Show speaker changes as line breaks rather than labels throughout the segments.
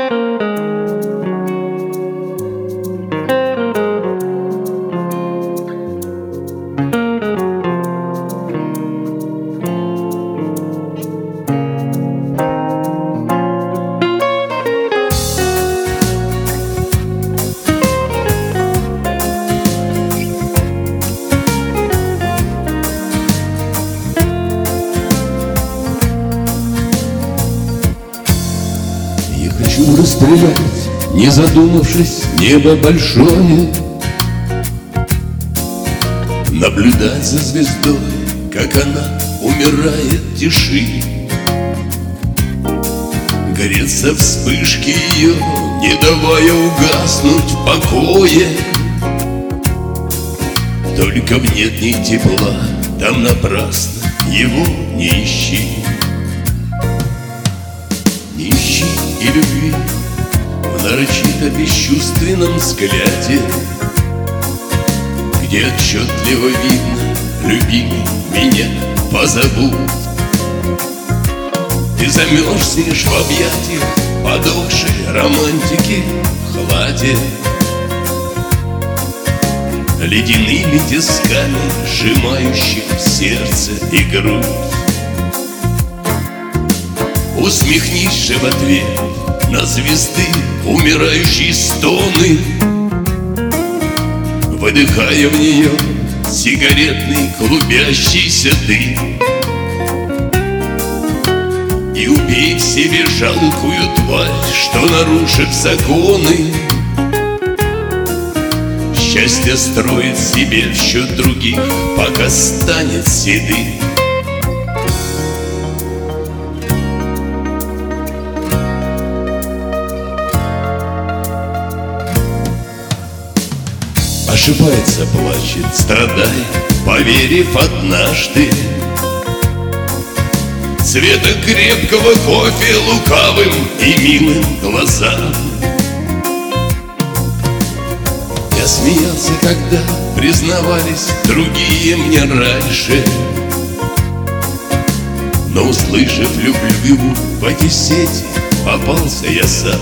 Хочу расстрелять, не задумавшись, небо большое, наблюдать за звездой, как она умирает в тиши, греться вспышки ее, не давая угаснуть в покое. Только в нет ни тепла, там напрасно его не ищи. Не ищи и любви в нарочито бесчувственном взгляде, где отчетливо видно: любимый, меня позабудь. Ты замерзнешь в объятиях подохшей романтики в хладе, ледяными тисками сжимающих сердце и грудь. Усмехнись же в ответ на звезды умирающие стоны, выдыхая в нее сигаретный клубящийся дым. И убей в себе жалкую тварь, что, нарушив законы, счастье строит себе в счет других, пока станет седым. Ошибается, плачет, страдает, поверив однажды цвета крепкого кофе лукавым и милым глазам. Я смеялся, когда признавались другие мне раньше, но, услышав «люблю», в эти сети попался я сам.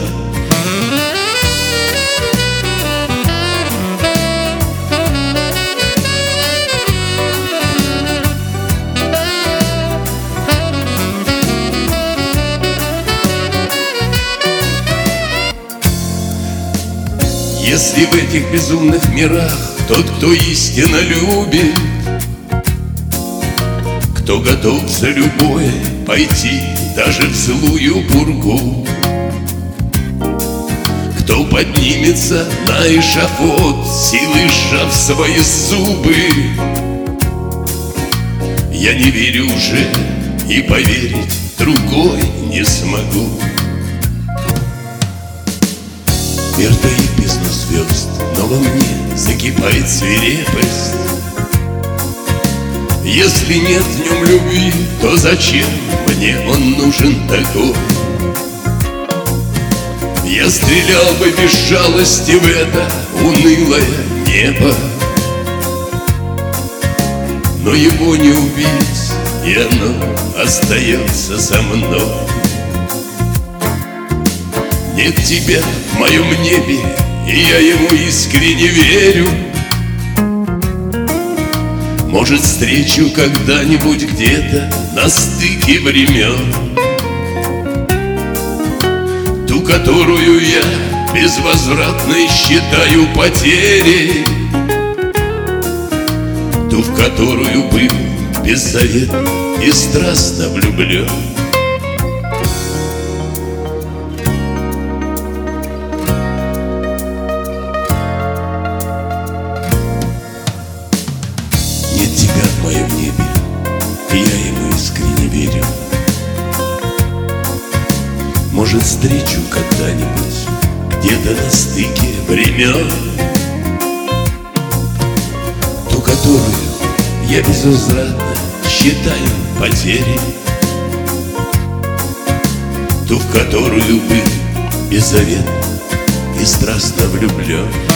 Если в этих безумных мирах тот, кто истинно любит, кто готов за любое пойти даже в злую пургу, кто поднимется на эшафот, силой сжав свои зубы, я не верю уже и поверить другой не смогу. Мир таит бездну звезд, но во мне закипает свирепость. Если нет в нем любви, то зачем мне он нужен такой? Я стрелял бы без жалости в это унылое небо, но его не убить, и оно остается со мной. Нет тебя в моем небе, и я ему искренне верю. Может, встречу когда-нибудь где-то на стыке времен ту, которую я безвозвратно считаю потерей, ту, в которую был беззаветно и страстно влюблен. Нет тебя в моем небе, и я ему искренне верю. Может, встречу когда-нибудь где-то на стыке времен ту, которую я безвозвратно считаю потерей, ту, в которую был беззаветно и страстно влюблен.